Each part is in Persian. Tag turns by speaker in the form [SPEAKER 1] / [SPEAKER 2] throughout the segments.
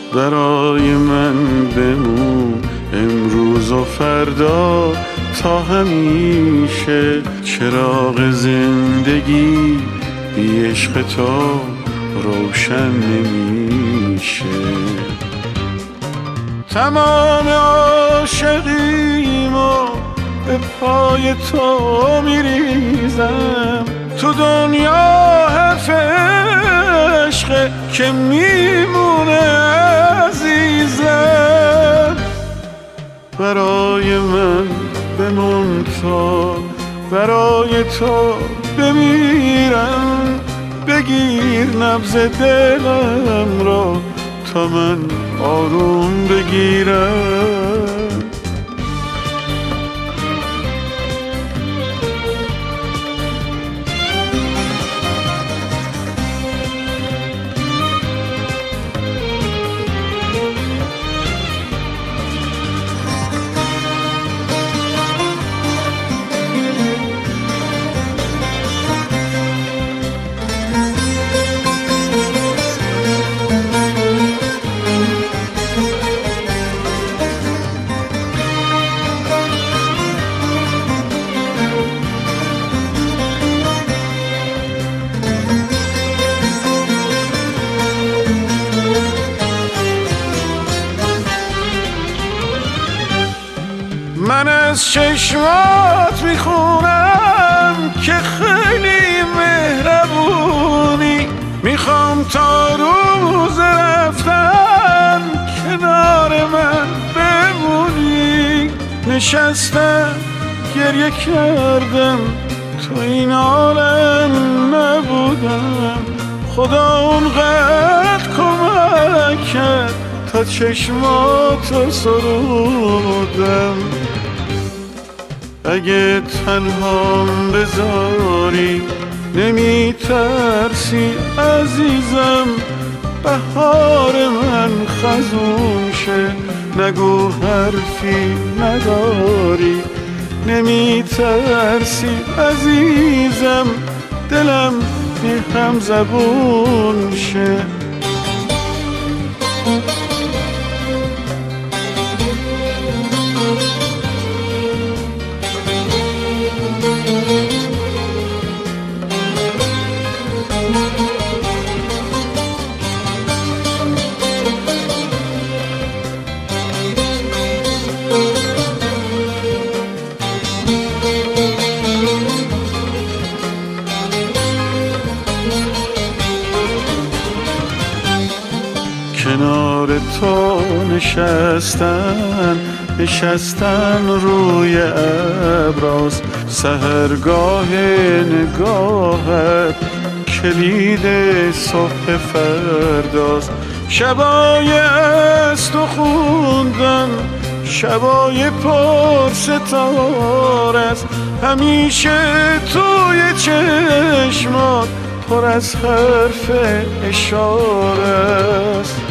[SPEAKER 1] برای من بمون امروز و فردا تا همیشه. چراغ زندگی بی عشق تو روشن نمیشه. تمام عاشقیمو به پای تو میریزم. تو دنیا حرف عشقه که میمونه عزیزم. برای من بمون تا برای تو بمیرم. بگیر نبض دلم را تا من آروم بگیرم. من از چشمات میخونم که خیلی مهربونی. میخوام تا روز رفتن کنار من بمونی. نشستم گریه کردم تو این عالم نبودم. خدا اونقدر کمک کرد تا چشماتو سرودم. اگه تنهام بذاری نمی ترسی عزیزم. بهار من خزون شه نگو حرفی نداری. نمی ترسی عزیزم دلم بی هم زبون شه. کنار تو نشستن روی ابراز. سحرگاه نگاهت کلید صبح فرداست. شبای از تو خوندن شبای پر ستاره است. همیشه توی چشمات پر از حرف اشاره است.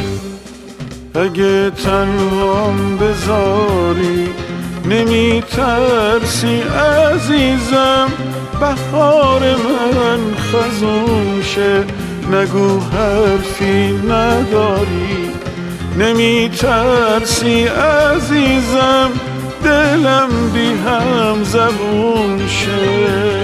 [SPEAKER 1] اگه تنهام بذاری نمی ترسی عزیزم. بهار من خزون شه نگو حرفی نداری. نمی ترسی عزیزم دلم بی هم زبون شه.